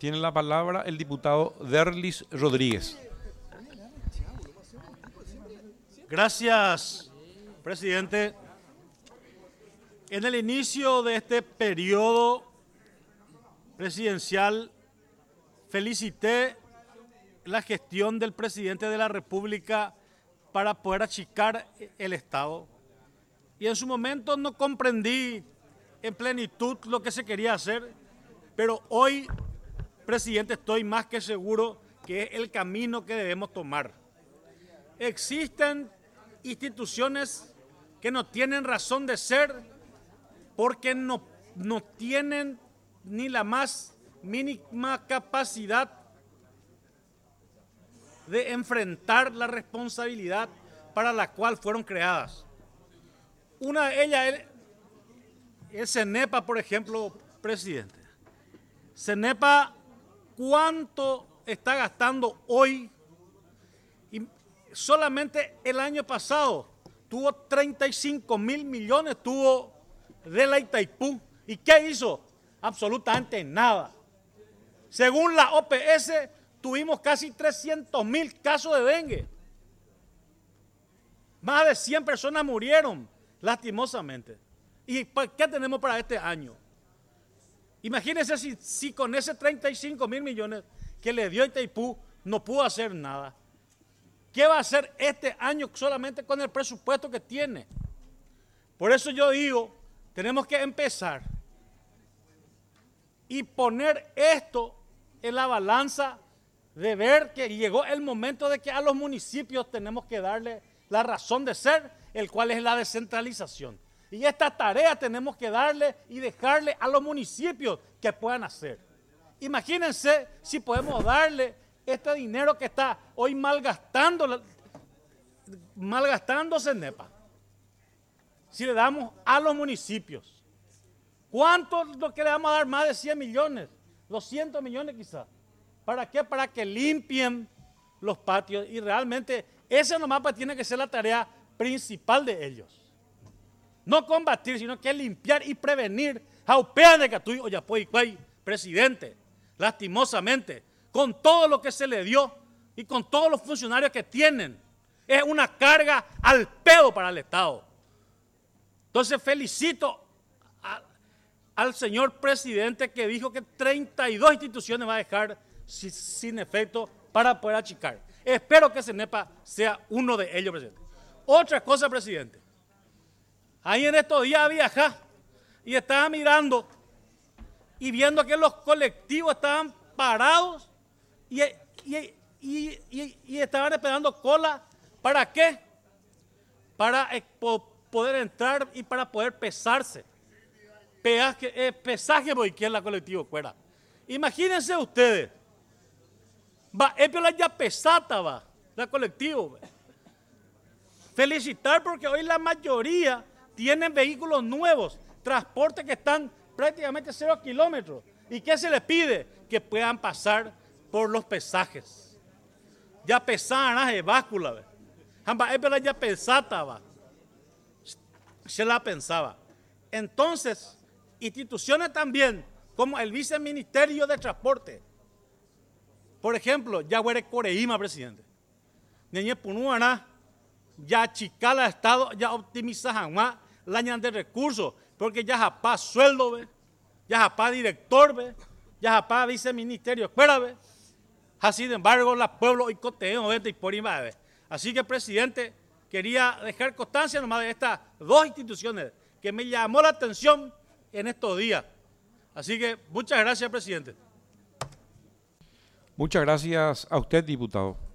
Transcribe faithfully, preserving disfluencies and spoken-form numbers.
Tiene la palabra el diputado Derlis Rodríguez. Gracias, presidente. En el inicio de este periodo presidencial, felicité la gestión del presidente de la República para poder achicar el Estado. Y en su momento no comprendí en plenitud lo que se quería hacer, pero hoy, presidente, estoy más que seguro que es el camino que debemos tomar. Existen instituciones que no tienen razón de ser porque no, no tienen ni la más mínima capacidad de enfrentar la responsabilidad para la cual fueron creadas. Una de ellas es el CENEPA, por ejemplo, presidente. CENEPA, ¿cuánto está gastando hoy? Y solamente el año pasado tuvo treinta y cinco mil millones, tuvo de la Itaipú. ¿Y qué hizo? Absolutamente nada. Según la O P S, tuvimos casi trescientos mil casos de dengue. Más de cien personas murieron, lastimosamente. ¿Y qué tenemos para este año? Imagínense si, si con ese treinta y cinco mil millones que le dio Itaipú no pudo hacer nada. ¿Qué va a hacer este año solamente con el presupuesto que tiene? Por eso yo digo, tenemos que empezar y poner esto en la balanza de ver que llegó el momento de que a los municipios tenemos que darle la razón de ser, el cual es la descentralización. Y esta tarea tenemos que darle y dejarle a los municipios que puedan hacer. Imagínense si podemos darle este dinero que está hoy malgastando, malgastándose en CENEPA. Si le damos a los municipios, ¿cuánto es lo que le vamos a dar? Más de cien millones, doscientos millones quizás. ¿Para qué? Para que limpien los patios y realmente esa nomás tiene que ser la tarea principal de ellos. No combatir, sino que limpiar y prevenir. Jaupean de Catuy, Oyapoy, presidente, lastimosamente, con todo lo que se le dio y con todos los funcionarios que tienen, es una carga al pedo para el Estado. Entonces felicito a, al señor presidente que dijo que treinta y dos instituciones va a dejar sin, sin efecto para poder achicar. Espero que CENEPA sea uno de ellos, presidente. Otra cosa, presidente. Ahí en estos días viajé y estaba mirando y viendo que los colectivos estaban parados y, y, y, y, y estaban esperando cola. ¿Para qué? Para poder entrar y para poder pesarse. Peaje, eh, pesaje por izquierda colectivo fuera. Imagínense ustedes. Va, es la ya pesata va, la colectivo. Felicitar porque hoy la mayoría tienen vehículos nuevos, transportes que están prácticamente cero kilómetros. ¿Y qué se les pide? Que puedan pasar por los pesajes. Ya pesaban de báscula. Es ya pesata va. Se la pensaba. Entonces, instituciones también, como el Viceministerio de Transporte, por ejemplo, ya huere Coreíma, presidente. Neñe Punuana, ya Chicala Estado, ya optimiza jamás la ñan de recursos, porque ya japá sueldo, ve, ya japá director, ve, ya japá viceministerio, fuera, ve. Así, sin embargo, la pueblo y coteo, ve, y por ima, ve. Así que, presidente, quería dejar constancia nomás de estas dos instituciones que me llamó la atención en estos días. Así que, muchas gracias, presidente. Muchas gracias a usted, diputado.